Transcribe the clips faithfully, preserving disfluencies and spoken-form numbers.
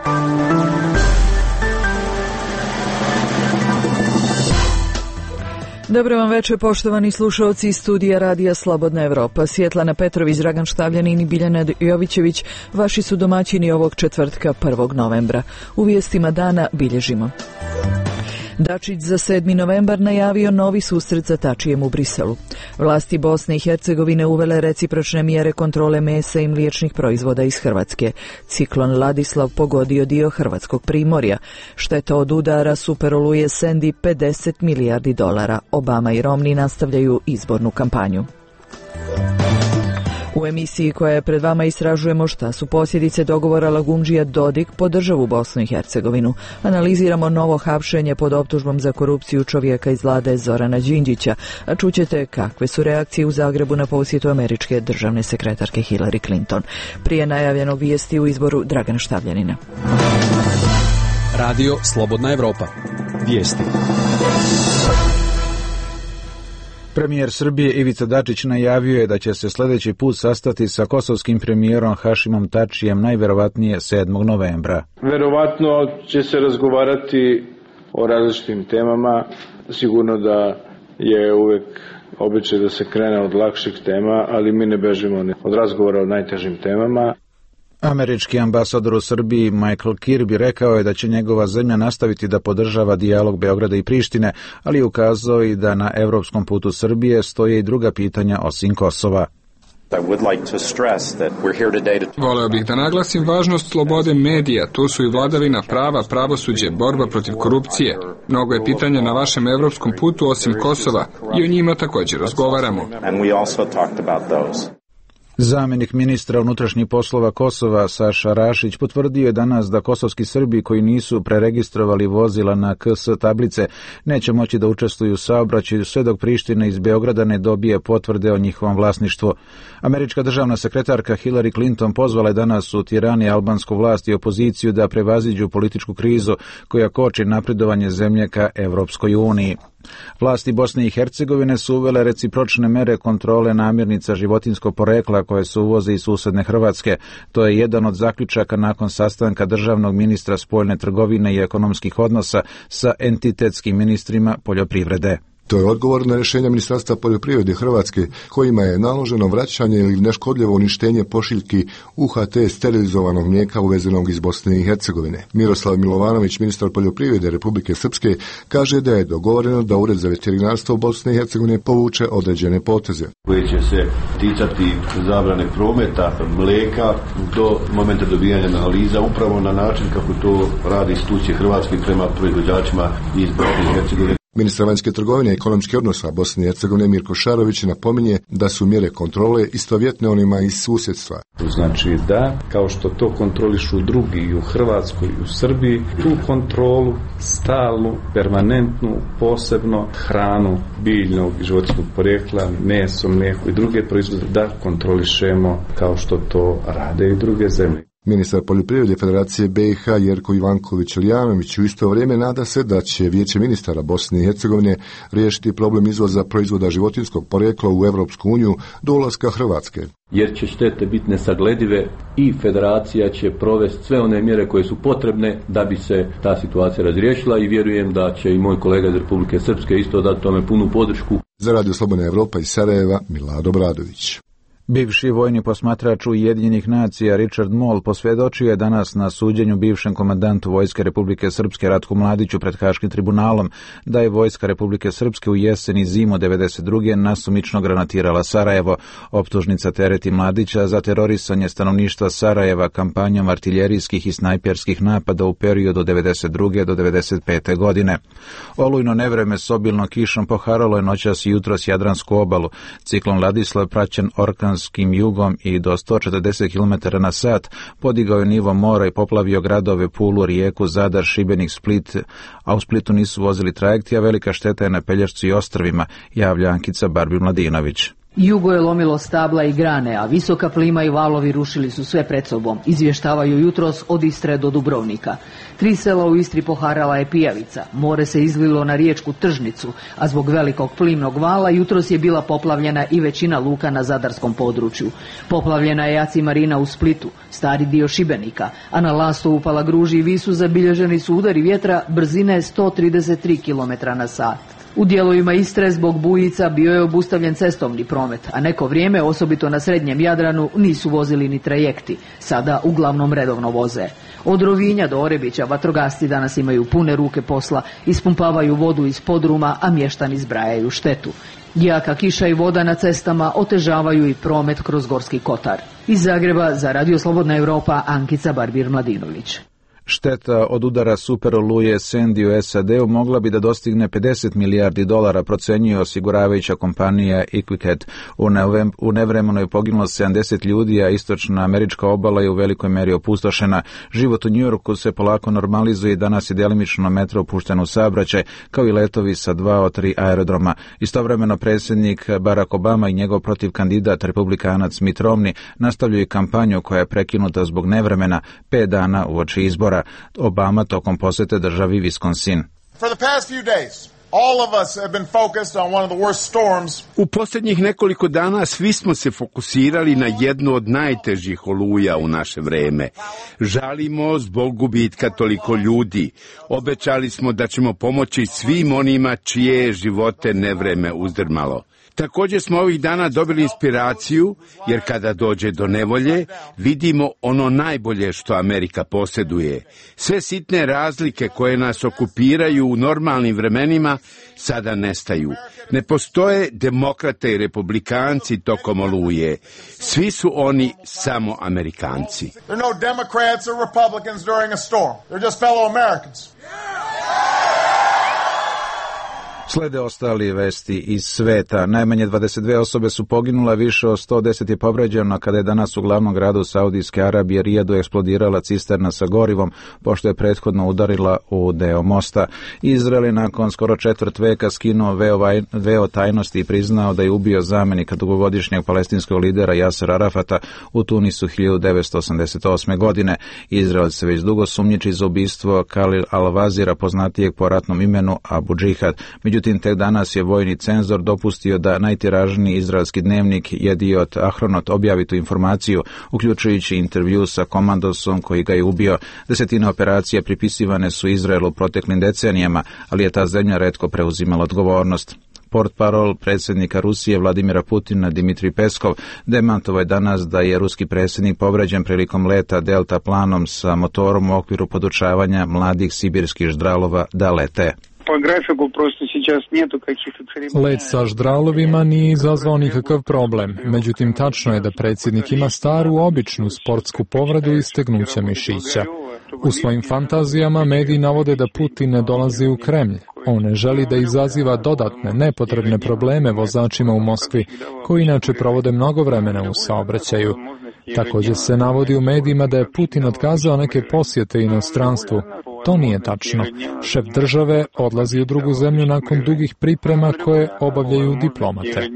Dobro vam večer, poštovani slušalci iz studija Radija Slobodna Evropa. Svjetlana Petrović, Dragan Štavljanin i Biljana Jovićević, vaši su domaćini ovog četvrtka prvog novembra. U vijestima dana bilježimo. Dačić za sedmi novembar najavio novi susret sa Tačijem u Briselu. Vlasti Bosne i Hercegovine uvele recipročne mjere kontrole mesa i mliječnih proizvoda iz Hrvatske. Ciklon Ladislav pogodio dio hrvatskog primorja. Šteta od udara superoluje Sandy pedeset milijardi dolara. Obama i Romney nastavljaju izbornu kampanju. U emisiji koja je pred vama istražujemo šta su posljedice dogovora Lagundžija Dodik po državu Bosnu i Hercegovinu. Analiziramo novo hapšenje pod optužbom za korupciju čovjeka iz vlade Zorana Đinđića, a čućete kakve su reakcije u Zagrebu na posjetu američke državne sekretarke Hillary Clinton. Prije najavljenog vijesti u izboru Dragana Štavljanina. Radio Slobodna Evropa. Vijesti. Premijer Srbije Ivica Dačić najavio je da će se sljedeći put sastati sa kosovskim premijerom Hašimom Tačijem najverovatnije sedmog novembra. Verovatno će se razgovarati o različitim temama. Sigurno da je uvek običaj da se krene od lakših tema, ali mi ne bežimo od razgovora o najtežim temama. Američki ambasador u Srbiji Michael Kirby rekao je da će njegova zemlja nastaviti da podržava dijalog Beograda i Prištine, ali je ukazao i da na evropskom putu Srbije stoje i druga pitanja osim Kosova. Voleo bih da naglasim važnost slobode medija, tu su i vladavina prava, pravosuđe, borba protiv korupcije. Mnogo je pitanja na vašem evropskom putu osim Kosova i o njima također razgovaramo. Zamjenik ministra unutrašnjih poslova Kosova Saša Rašić potvrdio je danas da kosovski Srbi koji nisu preregistrovali vozila na K S tablice neće moći da učestvuju u saobraćaju sve dok Priština iz Beograda ne dobije potvrde o njihovom vlasništvu. Američka državna sekretarka Hillary Clinton pozvala je danas u Tirani albansku vlast i opoziciju da prevaziđu političku krizu koja koči napredovanje zemlje ka Evropskoj uniji. Vlasti Bosne i Hercegovine su uvele recipročne mere kontrole namirnica životinjskog porekla koje se uvoze iz susedne Hrvatske. To je jedan od zaključaka nakon sastanka državnog ministra spoljne trgovine i ekonomskih odnosa sa entitetskim ministrima poljoprivrede. To je odgovor na rješenja Ministarstva poljoprivrede Hrvatske kojima je naloženo vraćanje ili neškodljivo uništenje pošiljki U H T sterilizovanog mlijeka uvezenog iz Bosne i Hercegovine. Miroslav Milovanović, ministar poljoprivrede Republike Srpske, kaže da je dogovoreno da Ured za veterinarstvo Bosne i Hercegovine povuče određene poteze. Koje će se ticati zabrane prometa mlijeka do momenta dobijanja analiza upravo na način kako to radi institucije Hrvatske prema proizvođačima iz Bosne i Hercegovine. Ministar vanjske trgovine i ekonomskih odnosa Bosne i Hercegovine Mirko Šarović napominje da su mjere kontrole istovjetne onima iz susjedstva. Znači da, kao što to kontrolišu drugi i u Hrvatskoj i u Srbiji, tu kontrolu stalnu, permanentnu, posebno hranu biljnog i životinjskog porijekla, meso, mlijeko i druge proizvode da kontrolišemo kao što to rade i druge zemlje. Ministar poljoprivrede Federacije B i H Jerko Ivanković-Iljanović u isto vrijeme nada se da će Vijeće ministara Bosne i Hercegovine riješiti problem izvoza proizvoda životinjskog porijekla u Evropsku uniju do ulaska Hrvatske. Jer će štete biti nesagledive i Federacija će provesti sve one mjere koje su potrebne da bi se ta situacija razriješila i vjerujem da će i moj kolega iz Republike Srpske isto dati tome punu podršku. Za Radio Slobodna Evropa iz Sarajeva, Milado Bradović. Bivši vojni posmatrač Ujedinjenih nacija Richard Moll posvjedočio je danas na suđenju bivšem komandantu Vojske Republike Srpske Ratku Mladiću pred Haškim tribunalom da je Vojska Republike Srpske u jesen i zimu devedeset druge nasumično granatirala Sarajevo. Optužnica tereti Mladića za terorisanje stanovništva Sarajeva kampanjom artiljerijskih i snajperskih napada u periodu devedeset druge do devedeset pete godine. Olujno nevreme s obilnom kišom poharalo je noćas i jutros Jadransku obalu. Ciklon Ladislav praćen orkan jugom i do sto četrdeset kilometara na sat podigao je nivo mora i poplavio gradove Pulu, Rijeku, Zadar, Šibenik, Split, a u Splitu nisu vozili trajekti, a velika šteta je na Pelješcu i ostrvima, javlja Ankica Barbi Mladinović. Jugo je lomilo stabla i grane, a visoka plima i valovi rušili su sve pred sobom, izvještavaju jutros od Istre do Dubrovnika. Tri sela u Istri poharala je pijavica, more se izlilo na riječku Tržnicu, a zbog velikog plimnog vala jutros je bila poplavljena i većina luka na zadarskom području. Poplavljena je Aci Marina u Splitu, stari dio Šibenika, a na Lastovu, Palagruži i Visu zabilježeni su udari vjetra brzine sto trideset tri kilometra na sat. U dijelovima Istre zbog bujica bio je obustavljen cestovni promet, a neko vrijeme, osobito na srednjem Jadranu, nisu vozili ni trajekti. Sada uglavnom redovno voze. Od Rovinja do Orebića vatrogasci danas imaju pune ruke posla, ispumpavaju vodu iz podruma, a mještani zbrajaju štetu. Jaka kiša i voda na cestama otežavaju i promet kroz Gorski kotar. Iz Zagreba za Radio Slobodna Europa, Ankica Barbir-Mladinović. Šteta od udara superoluje Sandy u S A D-u mogla bi da dostigne pedeset milijardi dolara, procenjuje osiguravajuća kompanija Equicat. U, neve, u nevremenu je poginulo sedamdeset ljudi, a istočna američka obala je u velikoj meri opustošena. Život u Njujorku se polako normalizuje i danas je delimično metro pušten u saobraćaj, kao i letovi sa dva od tri aerodroma. Istovremeno predsjednik Barack Obama i njegov protivkandidat republikanac Mitt Romney nastavljaju kampanju koja je prekinuta zbog nevremena pet dana uoči izbora. Obama tokom posjete državi Wisconsin. For the past few days, all of us have been focused on one of the worst storms. U posljednjih nekoliko dana svi smo se fokusirali na jednu od najtežih oluja u naše vreme. Žalimo zbog gubitka toliko ljudi. Obećali smo da ćemo pomoći svim onima čije je živote nevreme uzdrmalo. Također smo ovih dana dobili inspiraciju, jer kada dođe do nevolje, vidimo ono najbolje što Amerika posjeduje. Sve sitne razlike koje nas okupiraju u normalnim vremenima sada nestaju. Ne postoje demokrate i republikanci tokom oluje. Svi su oni samo Amerikanci. There are no Democrats or Republicans during a storm. They're just fellow Americans. Slede ostali vesti iz sveta. Najmanje dvadeset dve osobe su poginule, više od sto deset je povređeno kada je danas u glavnom gradu Saudijske Arabije Rijadu eksplodirala cisterna sa gorivom, pošto je prethodno udarila u deo mosta. Izrael je nakon skoro četvrt veka skinuo veo, veo tajnosti i priznao da je ubio zamjenika dugogodišnjeg palestinskog lidera Jasera Arafata u Tunisu hiljadu devetsto osamdeset osme. godine. Izrael se već dugo sumnjiči za ubistvo Khalil al-Wazira, poznatijeg po ratnom imenu Abu Džihad. Međutim, tek danas je vojni cenzor dopustio da najtiražniji izraelski dnevnik Jediot Ahronot objavi tu informaciju, uključujući intervju sa komandosom koji ga je ubio. Desetine operacija pripisivane su Izraelu proteklim decenijama, ali je ta zemlja retko preuzimala odgovornost. Portparol predsjednika Rusije Vladimira Putina Dimitrij Peskov demantovao je danas da je ruski predsjednik povređen prilikom leta Delta planom sa motorom u okviru podučavanja mladih sibirskih ždralova da lete. Let sa ždralovima nije izazvao nikakav problem, međutim tačno je da predsjednik ima staru običnu sportsku povredu istegnuća mišića. U svojim fantazijama mediji navode da Putin ne dolazi u Kremlj. On ne želi da izaziva dodatne, nepotrebne probleme vozačima u Moskvi, koji inače provode mnogo vremena u saobraćaju. Također se navodi u medijima da je Putin otkazao neke posjete inostranstvu. To nije tačno. Šef države odlazi u drugu zemlju nakon dugih priprema koje obavljaju diplomate.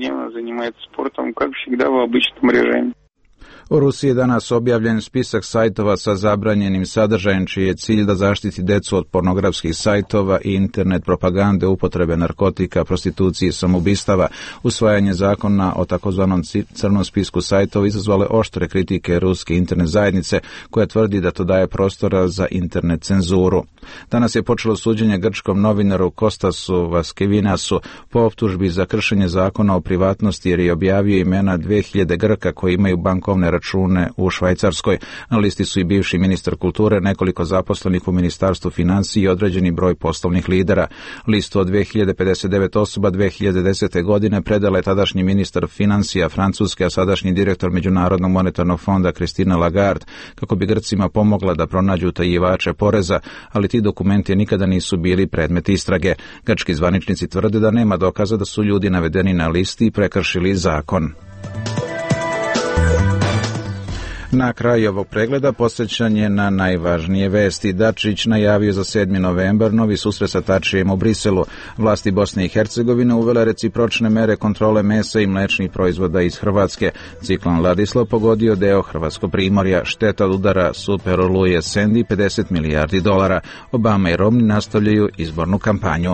U Rusiji je danas objavljen spisak sajtova sa zabranjenim sadržajem, čiji je cilj da zaštiti decu od pornografskih sajtova i internet propagande, upotrebe narkotika, prostitucije i samoubistava. Usvajanje zakona o takozvanom crnom spisku sajtova izazvale oštre kritike ruske internet zajednice, koja tvrdi da to daje prostora za internet cenzuru. Danas je počelo suđenje grčkom novinaru Kostasu Vaskevinasu po optužbi za kršenje zakona o privatnosti, jer je objavio imena dve hiljade Grka koji imaju bankovne račune u Švajcarskoj. Na listi su i bivši ministar kulture, nekoliko zaposlenih u Ministarstvu financija i određeni broj poslovnih lidera. Listu od dve hiljade pedeset devet osoba dve hiljade desete. godine predala je tadašnji ministar financija Francuske, a sadašnji direktor Međunarodnog monetarnog fonda Christine Lagarde, kako bi Grcima pomogla da pronađu utajivače poreza, ali ti dokumenti nikada nisu bili predmet istrage. Grčki zvaničnici tvrde da nema dokaza da su ljudi navedeni na listi i prekršili zakon. Na kraju ovog pregleda posjećan je na najvažnije vesti. Dačić najavio za sedmi novembar novi susret sa Tačijem u Briselu. Vlasti Bosne i Hercegovine uvele recipročne mere kontrole mesa i mlečnih proizvoda iz Hrvatske. Ciklon Ladislav pogodio deo Hrvatskog primorja. Šteta od udara superoluje Sandy pedeset milijardi dolara. Obama i Romney nastavljaju izbornu kampanju.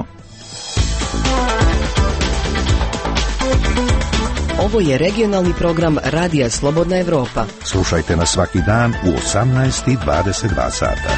Ovo je regionalni program Radija Slobodna Evropa. Slušajte nas svaki dan u osamnaest i dvadeset dva sata.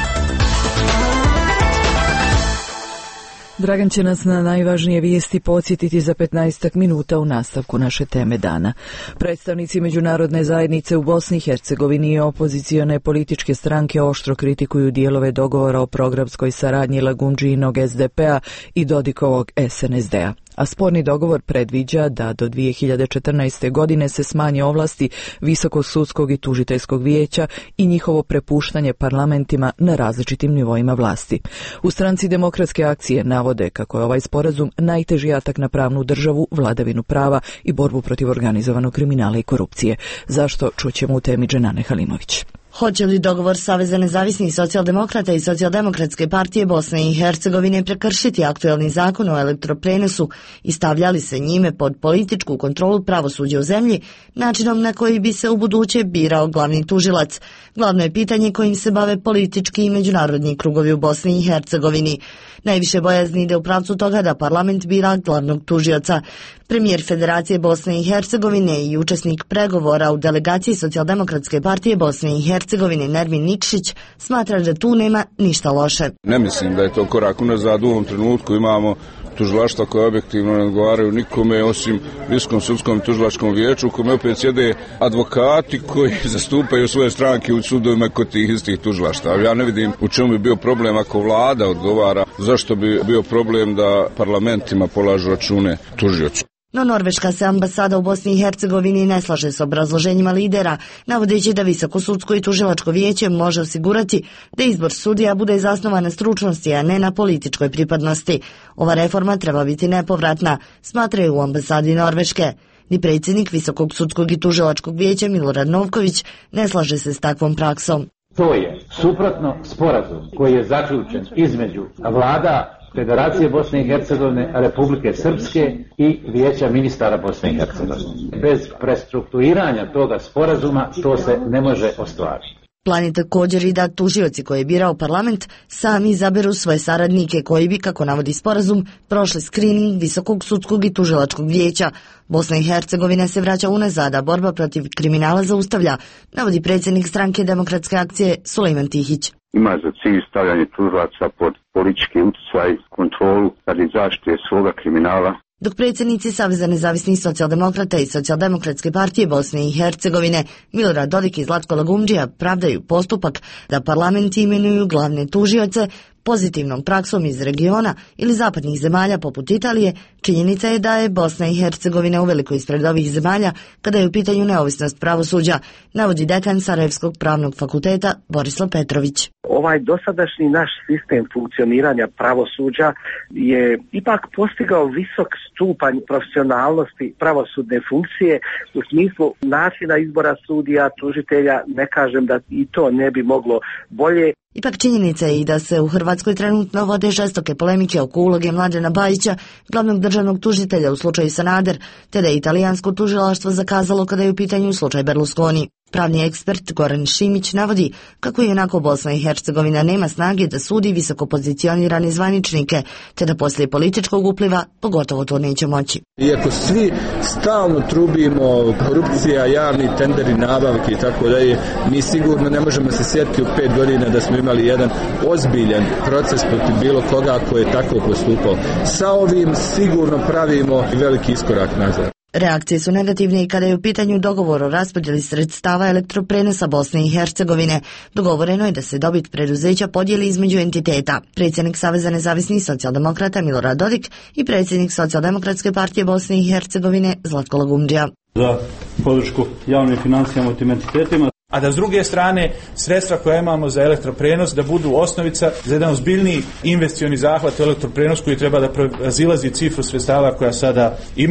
Dragan će nas na najvažnije vijesti podsjetiti za petnaestak minuta u nastavku naše teme dana. Predstavnici međunarodne zajednice u Bosni i Hercegovini i opozicione političke stranke oštro kritikuju dijelove dogovora o programskoj saradnji Lagundžijinog es de pe-a i Dodikovog es en es de-a. A sporni dogovor predviđa da do dvije hiljade četrnaeste. godine se smanje ovlasti Visokog sudskog i tužiteljskog vijeća i njihovo prepuštanje parlamentima na različitim nivoima vlasti. U stranci Demokratske akcije navode kako je ovaj sporazum najteži atak na pravnu državu, vladavinu prava i borbu protiv organizovanog kriminala i korupcije. Zašto, čućemo u temi Dženane Halimović. Hoće li dogovor Saveza nezavisnih socijaldemokrata i Socijaldemokratske partije Bosne i Hercegovine prekršiti aktuelni zakon o elektroprenosu i stavljali se njime pod političku kontrolu pravosuđa u zemlji, načinom na koji bi se u buduće birao glavni tužilac? Glavno je pitanje kojim se bave politički i međunarodni krugovi u Bosni i Hercegovini. Najviše bojazni ide u pravcu toga da parlament bira glavnog tužioca. Premijer Federacije Bosne i Hercegovine i učesnik pregovora u delegaciji Socijaldemokratske partije Bosne i Hercegovine Nermin Nikšić smatra da tu nema ništa loše. Ne mislim da je to korak unazad. U ovom trenutku imamo tužilaštva koje objektivno ne odgovaraju nikome osim Visokom sudskom i tužilačkom vijeću, u kome opet sjede advokati koji zastupaju svoje stranke u sudovima kod tih istih tužilaštava. Ja ne vidim u čemu bi bio problem ako vlada odgovara, zašto bi bio problem da parlamentima polažu račune tužiocu. No norveška se ambasada u Bosni i Hercegovini ne slaže s obrazloženjima lidera, navodeći da Visoko sudsko i tužilačko vijeće može osigurati da izbor sudija bude zasnovan na stručnosti, a ne na političkoj pripadnosti. Ova reforma treba biti nepovratna, smatraju u ambasadi Norveške. Ni predsjednik Visokog sudskog i tužilačkog vijeća Milorad Novković ne slaže se s takvom praksom. To je suprotno sporazum koji je zaključen između vlada Federacije Bosne i Hercegovine, Republike Srpske i Vijeća ministara Bosne i Hercegovine. Bez prestrukturiranja toga sporazuma to se ne može ostvariti. Plan je također i da tužioci koje je birao parlament sami izaberu svoje saradnike koji bi, kako navodi sporazum, prošli skrining Visokog sudskog i tužilačkog vijeća. Bosna i Hercegovina se vraća unazad, a borba protiv kriminala zaustavlja, navodi predsjednik stranke Demokratske akcije Sulejman Tihić. Ima za cilj stavljanje tužilaca pod politički utjecaj, kontrolu radi zaštite svoga kriminala. Dok predsjednici Saveza nezavisnih socijaldemokrata i Socijaldemokratske partije Bosne i Hercegovine Milorad Dodik i Zlatko Lagundžija pravdaju postupak da parlamenti imenuju glavne tužioce pozitivnom praksom iz regiona ili zapadnih zemalja poput Italije, činjenica je da je Bosna i Hercegovina uveliko ispred ovih zemalja kada je u pitanju neovisnost pravosuđa, navodi dekan Sarajevskog pravnog fakulteta Borislav Petrović. Ovaj dosadašnji naš sistem funkcioniranja pravosuđa je ipak postigao visok stupanj profesionalnosti pravosudne funkcije u smislu načina izbora sudija, tužitelja. Ne kažem da i to ne bi moglo bolje. Ipak činjenica je i da se u Hrvatskoj trenutno vode žestoke polemike oko uloge Mladena Bajića, glavnog državnog tužitelja u slučaju Sanader, te da je italijansko tužilaštvo zakazalo kada je u pitanju slučaj Berlusconi. Pravni ekspert Goran Šimić navodi kako i onako Bosna i Hercegovina nema snage da sudi visoko pozicionirane zvaničnike, te da poslije političkog upliva pogotovo to neće moći. Iako svi stalno trubimo korupcija, javni tenderi, nabavke i tako dalje, mi sigurno ne možemo se sjetiti u pet godina da smo imali jedan ozbiljan proces protiv bilo koga koji je tako postupao. Sa ovim sigurno pravimo veliki iskorak nazad. Reakcije su negativne i kada je u pitanju dogovor o raspodjeli sredstava elektroprenosa Bosne i Hercegovine. Dogovoreno je da se dobit preduzeća podijeli između entiteta. Predsjednik Saveza nezavisnih socijaldemokrata Milorad Dodik i predsjednik Socijaldemokratske partije Bosne i Hercegovine Zlatko Lagundžija. Za podršku javnim financijama u tim entitetima. A da s druge strane sredstva koja imamo za elektroprenos da budu osnovica za jedan ozbiljniji investicioni zahvat u elektroprenos koji treba da razilazi cifru sredstava koja sada imamo.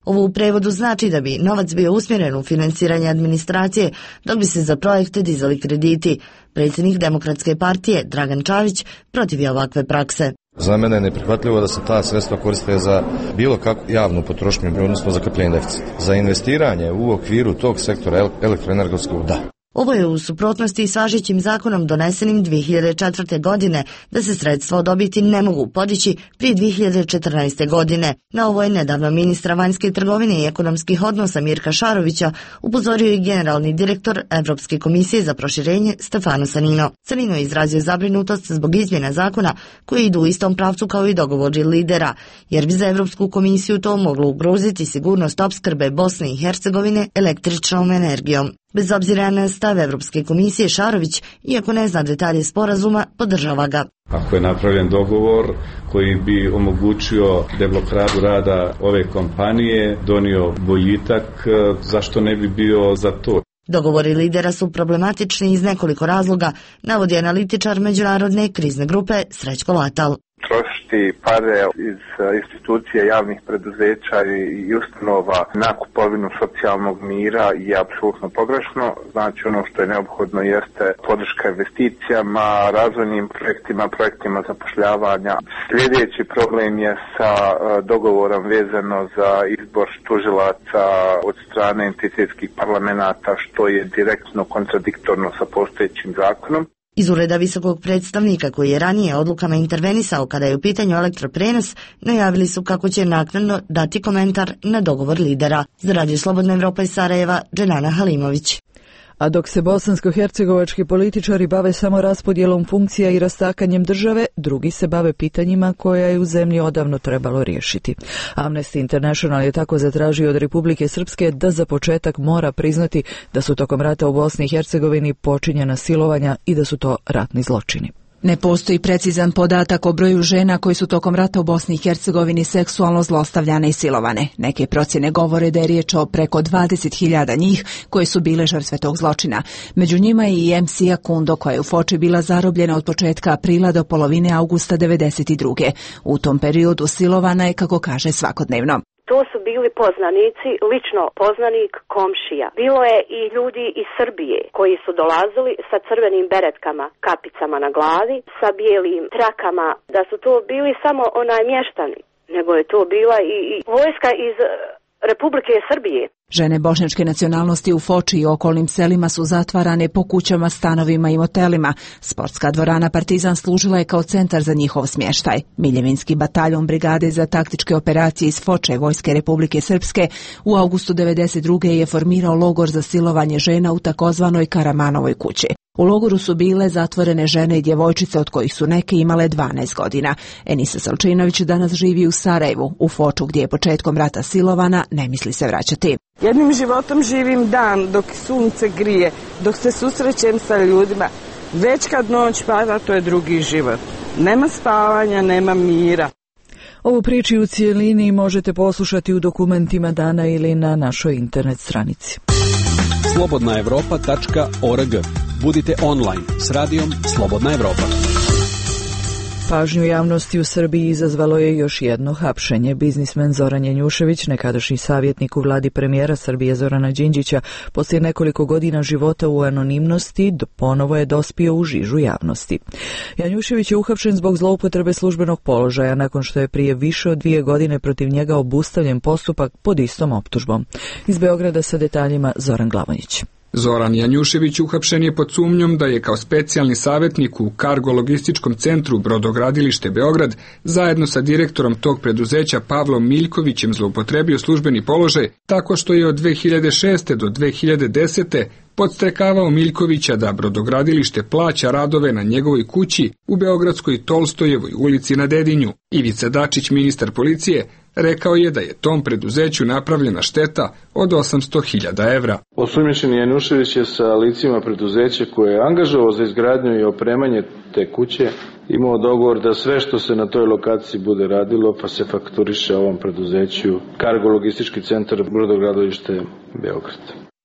Ovo u prevodu znači da bi novac bio usmjeren u financiranje administracije, dok bi se za projekte dizali krediti. Predsjednik Demokratske partije Dragan Čavić protiv je ovakve prakse. Za mene je neprihvatljivo da se ta sredstva koriste za bilo kakvu javnu potrošnju, odnosno za krpljenje deficita. Za investiranje u okviru tog sektora elektroenergetskog, da. Ovo je u suprotnosti s važećim zakonom donesenim dvije hiljade četvrte. godine, da se sredstva od dobiti ne mogu podići prije dvije hiljade četrnaeste. godine. Na ovo je nedavno ministra vanjske trgovine i ekonomskih odnosa Mirka Šarovića upozorio i generalni direktor Evropske komisije za proširenje Stefano Sanino. Sanino je izrazio zabrinutost zbog izmjena zakona koji idu u istom pravcu kao i dogovori lidera, jer bi za Evropsku komisiju to moglo ugroziti sigurnost opskrbe Bosne i Hercegovine električnom energijom. Bez obzira na stav Evropske komisije, Šarović, iako ne zna detalje sporazuma, podržava ga. Ako je napravljen dogovor koji bi omogućio deblokadu rada ove kompanije, donio boljitak, zašto ne bi bio za to? Dogovori lidera su problematični iz nekoliko razloga, navodi analitičar međunarodne krizne grupe Srećko Latal. Trošiti pare iz institucije javnih preduzeća i ustanova na kupovinu socijalnog mira je apsolutno pogrešno. Znači ono što je neophodno jeste podrška investicijama, razvojnim projektima, projektima zapošljavanja. Sljedeći problem je sa dogovorom vezano za izbor tužilaca od strane entitetskih parlamenata, što je direktno kontradiktorno sa postojećim zakonom. Iz ureda visokog predstavnika, koji je ranije odlukama intervenisao kada je u pitanju elektroprenos, najavili su kako će naknadno dati komentar na dogovor lidera. Za Radio Slobodna Evropa iz Sarajeva, Dženana Halimović. A dok se bosansko-hercegovački političari bave samo raspodjelom funkcija i rastakanjem države, drugi se bave pitanjima koja je u zemlji odavno trebalo riješiti. Amnesty International je tako zatražio od Republike Srpske da za početak mora priznati da su tokom rata u Bosni i Hercegovini počinjena silovanja i da su to ratni zločini. Ne postoji precizan podatak o broju žena koji su tokom rata u Bosni i Hercegovini seksualno zlostavljane i silovane. Neke procjene govore da je riječ o preko dvadeset hiljada njih koje su bile žrtve tog zločina. Među njima je i Emsija Kundo, koja je u Foči bila zarobljena od početka aprila do polovine augusta devedeset druge. U tom periodu silovana je, kako kaže, svakodnevno. To su bili poznanici, lično poznanik, komšija. Bilo je i ljudi iz Srbije koji su dolazili sa crvenim beretkama, kapicama na glavi, sa bijelim trakama, da su to bili samo onaj mještani, nego je to bila i, i vojska iz Republike Srbije. Žene bošnjačke nacionalnosti u Foči i okolnim selima su zatvarane po kućama, stanovima i motelima. Sportska dvorana Partizan služila je kao centar za njihov smještaj. Miljevinski bataljon brigade za taktičke operacije iz Foče Vojske Republike Srpske u augustu devedeset druge je formirao logor za silovanje žena u takozvanoj Karamanovoj kući. U logoru su bile zatvorene žene i djevojčice, od kojih su neke imale dvanaest godina. Enisa Salčinović danas živi u Sarajevu, u Foču, gdje je početkom rata silovana, ne misli se vraćati. Jednim životom živim dan dok sunce grije, dok se susrećem sa ljudima. Već kad noć pada, to je drugi život. Nema spavanja, nema mira. Ovu priču u cijelini možete poslušati u dokumentima dana ili na našoj internet stranici. slobodna evropa tačka org. Budite online s radijom Slobodna Evropa. Pažnju javnosti u Srbiji izazvalo je još jedno hapšenje. Biznismen Zoran Janjušević, nekadašnji savjetnik u vladi premijera Srbije Zorana Đinđića, poslije nekoliko godina života u anonimnosti, ponovo je dospio u žižu javnosti. Janjušević je uhapšen zbog zloupotrebe službenog položaja nakon što je prije više od dvije godine protiv njega obustavljen postupak pod istom optužbom. Iz Beograda sa detaljima Zoran Glavonjić. Zoran Janjušević uhapšen je pod sumnjom da je kao specijalni savjetnik u Kargo-logističkom centru Brodogradilište Beograd zajedno sa direktorom tog preduzeća Pavlom Miljkovićem zloupotrebio službeni položaj tako što je od dve hiljade šeste do dve hiljade desete podstrekavao Miljkovića da Brodogradilište plaća radove na njegovoj kući u beogradskoj Tolstojevoj ulici na Dedinju. Ivica Dačić, ministar policije, rekao je da je tom preduzeću napravljena šteta od osamsto hiljada evra. Osumnjičeni Janjušević je sa licima preduzeća koje je angažovao za izgradnju i opremanje te kuće imao dogovor da sve što se na toj lokaciji bude radilo pa se fakturiše ovom preduzeću Kargo-logistički centar Brodogradilište Beograd.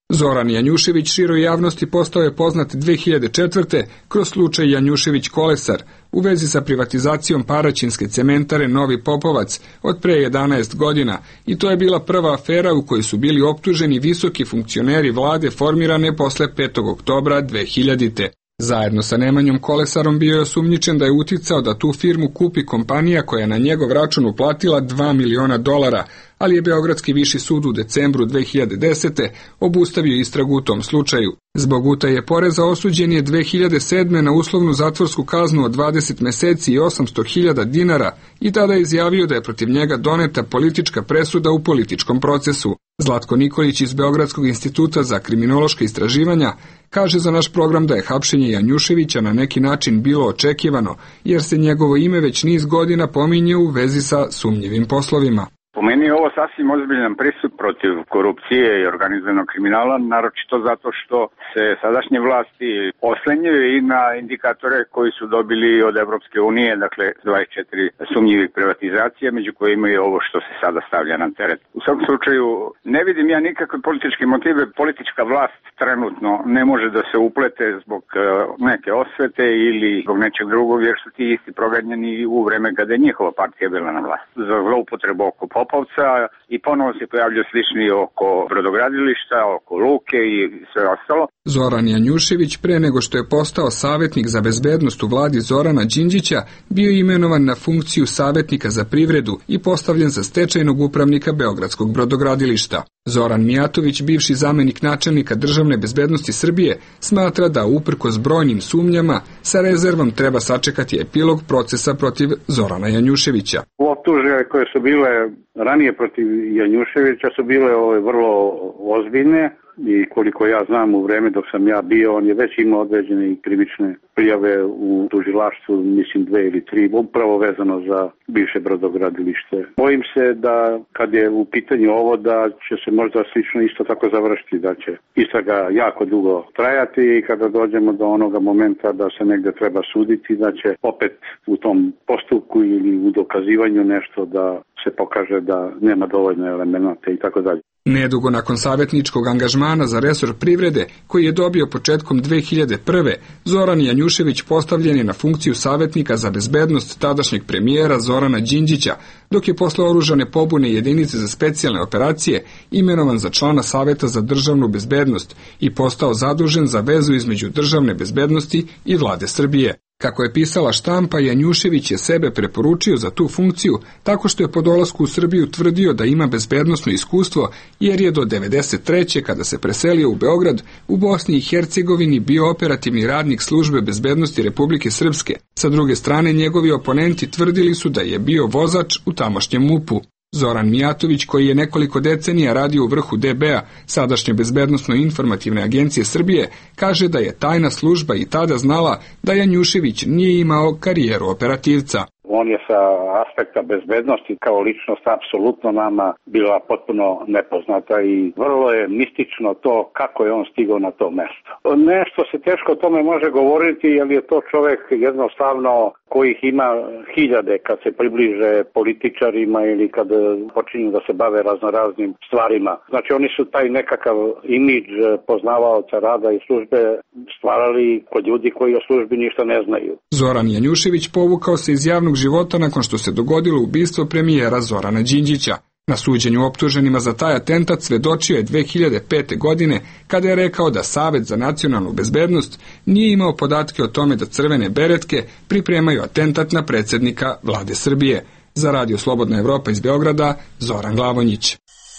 Zoran Janjušević široj javnosti postao je poznat dve hiljade četvrte kroz slučaj Janjušević Kolesar u vezi sa privatizacijom paraćinske cementare Novi Popovac od pre jedanaest godina i to je bila prva afera u kojoj su bili optuženi visoki funkcioneri vlade formirane posle petog oktobra dve hiljadite. Zajedno sa Nemanjom Kolesarom bio je osumnjičen da je uticao da tu firmu kupi kompanija koja je na njegov račun uplatila dva miliona dolara, ali je Beogradski viši sud u decembru dve hiljade desete obustavio istragu u tom slučaju. Zbog utaje poreza osuđen je dve hiljade sedme na uslovnu zatvorsku kaznu od dvadeset meseci i osamsto hiljada dinara i tada je izjavio da je protiv njega doneta politička presuda u političkom procesu. Zlatko Nikolić iz Beogradskog instituta za kriminološka istraživanja kaže za naš program da je hapšenje Janjuševića na neki način bilo očekivano, jer se njegovo ime već niz godina pominje u vezi sa sumnjivim poslovima. Po meni je ovo sasvim ozbiljan prisud protiv korupcije i organizovanog kriminala, naročito zato što se sadašnje vlasti oslanjaju i na indikatore koji su dobili od Evropske unije, dakle dvadeset četiri sumnjivih privatizacija, među kojima je ovo što se sada stavlja na teret. U svakom slučaju ne vidim ja nikakve političke motive. Politička vlast trenutno ne može da se uplete zbog neke osvete ili zbog nečeg drugog, jer su ti isti proganjani u vreme kada je njihova partija bila na vlasti. Za zloupotrebu oko Popovca i ponovo se pojavljaju slični oko brodogradilišta, oko luke i sve ostalo. Zoran Janjušević, pre nego što je postao savjetnik za bezbednost u vladi Zorana Đinđića, bio imenovan na funkciju savjetnika za privredu i postavljen za stečajnog upravnika Beogradskog brodogradilišta. Zoran Mijatović, bivši zamenik načelnika državne bezbednosti Srbije, smatra da uprkos brojnim sumnjama sa rezervom treba sačekati epilog procesa protiv Zorana Janjuševića. Optužbe koje su bile ranije protiv Janjuševića su bile ove vrlo ozbiljne i koliko ja znam u vreme dok sam ja bio, on je već imao određene krivične prijave u tužilaštvu, mislim dve ili tri, upravo vezano za bivše brodogradilište. Bojim se da kad je u pitanju ovo da će se možda slično isto tako završiti, da će istraga jako dugo trajati i kada dođemo do onoga momenta da se negde treba suditi, da će opet u tom postupku ili u dokazivanju nešto da se pokaže da nema dovoljno elemenata i tako dalje. Nedugo nakon savjetničkog angažmana za resor privrede, koji je dobio početkom dve hiljade prve, Zoran Janjušević postavljen je na funkciju savjetnika za bezbednost tadašnjeg premijera Zorana Đinđića, dok je posle oružane pobune jedinice za specijalne operacije imenovan za člana Saveta za državnu bezbednost i postao zadužen za vezu između državne bezbednosti i vlade Srbije. Kako je pisala štampa, Janjušević je sebe preporučio za tu funkciju tako što je po dolasku u Srbiju tvrdio da ima bezbednosno iskustvo, jer je do devedeset treće kada se preselio u Beograd, u Bosni i Hercegovini bio operativni radnik službe bezbednosti Republike Srpske. Sa druge strane, njegovi oponenti tvrdili su da je bio vozač u tamošnjem MUP-u. Zoran Mijatović, koji je nekoliko decenija radio u vrhu D B A, sadašnje bezbednosno-informativne agencije Srbije, kaže da je tajna služba i tada znala da Janjušević nije imao karijeru operativca. On je sa aspekta bezbednosti kao ličnost apsolutno nama bila potpuno nepoznata i vrlo je mistično to kako je on stigao na to mesto. Nešto se teško o tome može govoriti, jer je to čovjek jednostavno kojih ima hiljade kad se približe političarima ili kad počinju da se bave raznoraznim stvarima. Znači oni su taj nekakav imidž poznavaoca rada i službe stvarali kod ljudi koji o službi ništa ne znaju. Zoran Janjušević povukao se iz javnog života nakon što se dogodilo ubistvo premijera Zorana Đinđića. Na suđenju optuženima za taj atentat svedočio je dve hiljade pete. godine kada je rekao da Savet za nacionalnu bezbednost nije imao podatke o tome da crvene beretke pripremaju atentat na predsjednika vlade Srbije. Za Radio Slobodna Evropa iz Beograda, Zoran Glavonjić.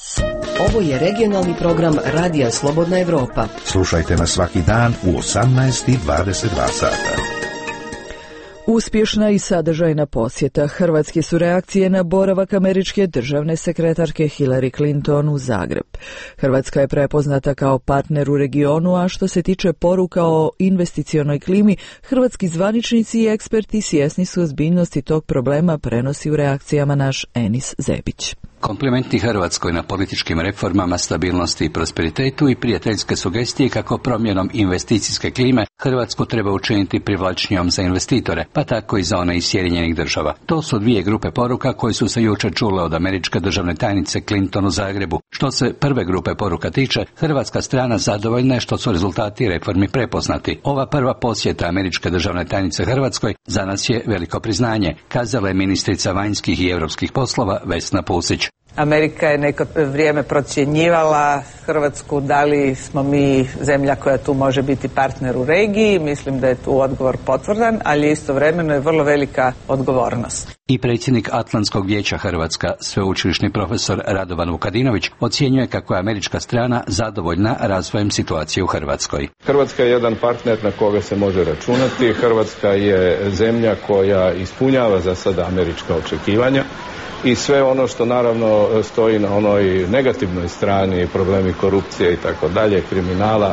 Ovo je regionalni program Radija Slobodna Evropa. Slušajte nas svaki dan u osamnaest i dvadeset dva sata. Uspješna i sadržajna posjeta. Hrvatske su reakcije na boravak američke državne sekretarke Hillary Clinton u Zagreb. Hrvatska je prepoznata kao partner u regionu, a što se tiče poruka o investicionoj klimi, hrvatski zvaničnici i eksperti svjesni su ozbiljnosti tog problema, prenosi u reakcijama naš Enis Zebić. Komplimenti Hrvatskoj na političkim reformama, stabilnosti i prosperitetu i prijateljske sugestije kako promjenom investicijske klime Hrvatsku treba učiniti privlačnijom za investitore, pa tako i za one iz Sjedinjenih država. To su dvije grupe poruka koje su se jučer čule od američke državne tajnice Clinton u Zagrebu. Što se prve grupe poruka tiče, hrvatska strana zadovoljna je što su rezultati reformi prepoznati. Ova prva posjeta američke državne tajnice Hrvatskoj za nas je veliko priznanje, kazala je ministrica vanjskih i europskih poslova Vesna Pusić. Amerika je neko vrijeme procjenjivala Hrvatsku da li smo mi zemlja koja tu može biti partner u regiji. Mislim da je tu odgovor potvrdan, ali istovremeno je vrlo velika odgovornost. I predsjednik Atlantskog vijeća Hrvatska, sveučilišni profesor Radovan Vukadinović, ocjenjuje kako je američka strana zadovoljna razvojem situacije u Hrvatskoj. Hrvatska je jedan partner na koga se može računati. Hrvatska je zemlja koja ispunjava za sada američka očekivanja. I sve ono što naravno stoji na onoj negativnoj strani, problemi korupcije i tako dalje, kriminala,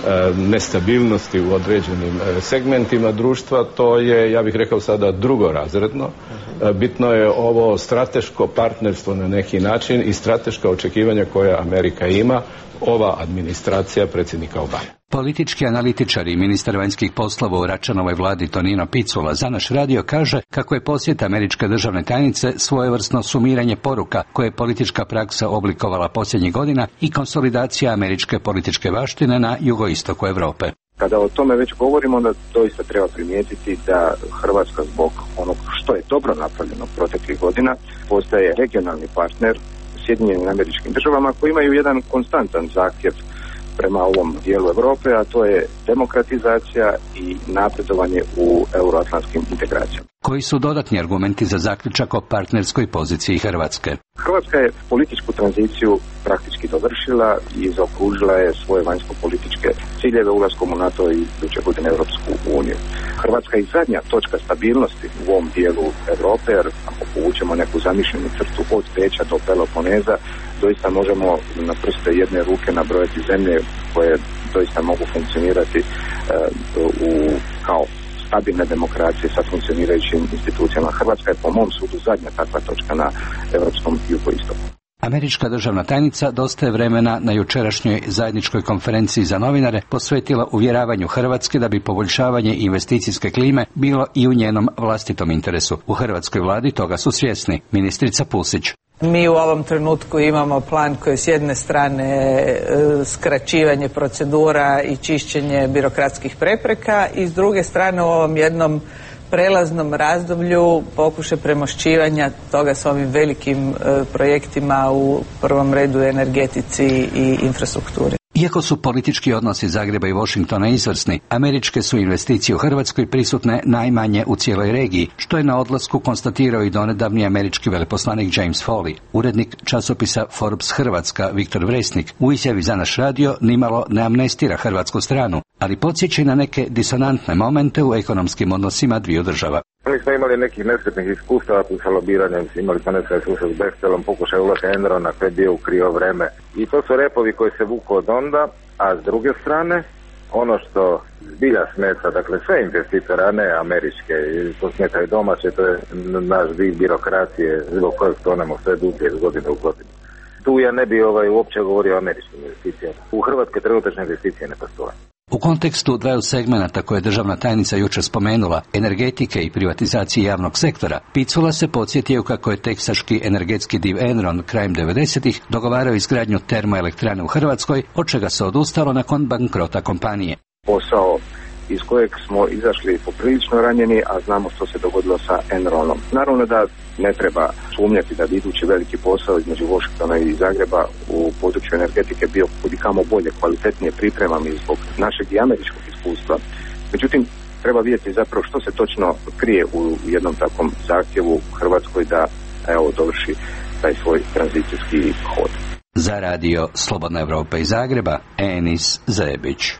nestabilnosti u određenim segmentima društva, to je, ja bih rekao sada, drugorazredno. Bitno je ovo strateško partnerstvo na neki način i strateška očekivanja koja Amerika ima, ova administracija predsjednika Obame. Politički analitičar i ministar vanjskih poslova u Račanovoj vladi Tonino Picula za naš radio kaže kako je posjet američke državne tajnice svojevrsno sumiranje poruka koje je politička praksa oblikovala posljednjih godina i konsolidacija američke političke baštine na jugoistoku Europe. Kada o tome već govorimo, onda doista treba primijetiti da Hrvatska zbog onog što je dobro napravljeno proteklih godina postaje regionalni partner Sjedinjenim Američkim Državama koji imaju jedan konstantan zahtjev prema ovom dijelu Europe, a to je demokratizacija i napredovanje u euroatlantskim integracijama. Koji su dodatni argumenti za zaključak o partnerskoj poziciji Hrvatske? Hrvatska je političku tranziciju praktički dovršila i zaokružila je svoje vanjsko-političke ciljeve ulaskom u NATO i iduće godine Europsku uniju. Hrvatska je zadnja točka stabilnosti u ovom dijelu Europe, jer ako povučemo neku zamišljenu crtu od Beča do Peloponeza, doista možemo na prste jedne ruke nabrojati zemlje koje doista mogu funkcionirati uh, u kao stabilne demokracije sa funkcionirajućim institucijama. Hrvatska je po mom sudu zadnja takva točka na europskom jugoistoku. Američka državna tajnica dosta je vremena na jučerašnjoj zajedničkoj konferenciji za novinare posvetila uvjeravanju Hrvatske da bi poboljšavanje investicijske klime bilo i u njenom vlastitom interesu. U hrvatskoj vladi toga su svjesni. Ministrica Pusić. Mi u ovom trenutku imamo plan koji s jedne strane e, skraćivanje procedura i čišćenje birokratskih prepreka i s druge strane u ovom jednom prelaznom razdoblju pokušaj premošćivanja toga s ovim velikim e, projektima u prvom redu energetici i infrastrukturi. Iako su politički odnosi Zagreba i Washingtona izvrsni, američke su investicije u Hrvatskoj prisutne najmanje u cijeloj regiji, što je na odlasku konstatirao i donedavni američki veleposlanik James Foley. Urednik časopisa Forbes Hrvatska Viktor Vresnik u izjavi za naš radio nimalo ne amnestira hrvatsku stranu, ali podsjeća na neke disonantne momente u ekonomskim odnosima dviju država. Mi smo imali nekih nesretnih iskustava sa lobiranjem, imali smo nesretni slučaj s Bechtelom, pokušaj ulaska Enrona koji je bio u krivo vreme. I to su repovi koji se vuku od onda, a s druge strane, ono što zbilja smeta, dakle sve investitore, a ne američke, to smeta i domaće, to je naš vid birokracije, zbog kojeg tonemo sve dublje iz godine u godinu. Tu ja ne bi ovaj, uopće govorio o američkim investicijama. U Hrvatskoj trenutačne investicije ne postoje. U kontekstu dvaju segmenata koje je državna tajnica jučer spomenula, energetike i privatizacije javnog sektora, Picula se podsjetio kako je teksaški energetski div Enron krajem devedesetih dogovarao izgradnju termoelektrane u Hrvatskoj, od čega se odustalo nakon bankrota kompanije. Posao iz kojeg smo izašli poprilično ranjeni, a znamo što se dogodilo sa Enronom. Naravno da ne treba sumnjati da bi idući veliki posao između Washingtona i Zagreba u području energetike bio kudikamo bolje, kvalitetnije pripremam i zbog našeg i američkog iskustva. Međutim, treba vidjeti zapravo što se točno krije u jednom takvom zahtjevu u Hrvatskoj da evo dovrši taj svoj tranzicijski hod. Za radio Slobodna Evropa iz Zagreba, Enis Zebić.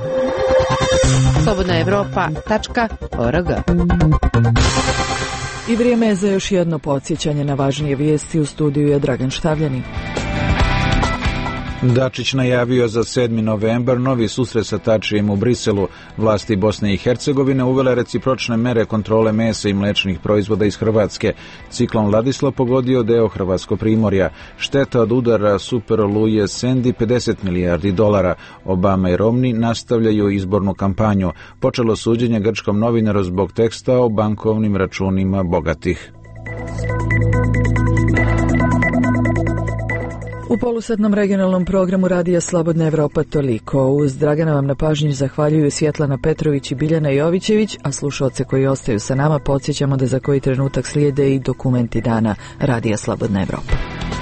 slobodna evropa tačka org. I vrijeme je za još jedno podsjećanje na važnije vijesti. U studiju je Dragan Štavljani. Dačić najavio za sedmi novembar novi susret sa Tačijem u Briselu. Vlasti Bosne i Hercegovine uvele recipročne mere kontrole mesa i mlečnih proizvoda iz Hrvatske. Ciklon Ladislav pogodio deo Hrvatsko primorja. Šteta od udara superoluje Sandy pedeset milijardi dolara. Obama i Romney nastavljaju izbornu kampanju. Počelo suđenje grčkom novinaru zbog teksta o bankovnim računima bogatih. U polusatnom regionalnom programu Radija Slobodna Evropa toliko. Uz Dragana vam na pažnji zahvaljuju Svjetlana Petrović i Biljana Jovićević, a slušalce koji ostaju sa nama podsjećamo da za koji trenutak slijede i dokumenti dana Radija Slobodna Evropa.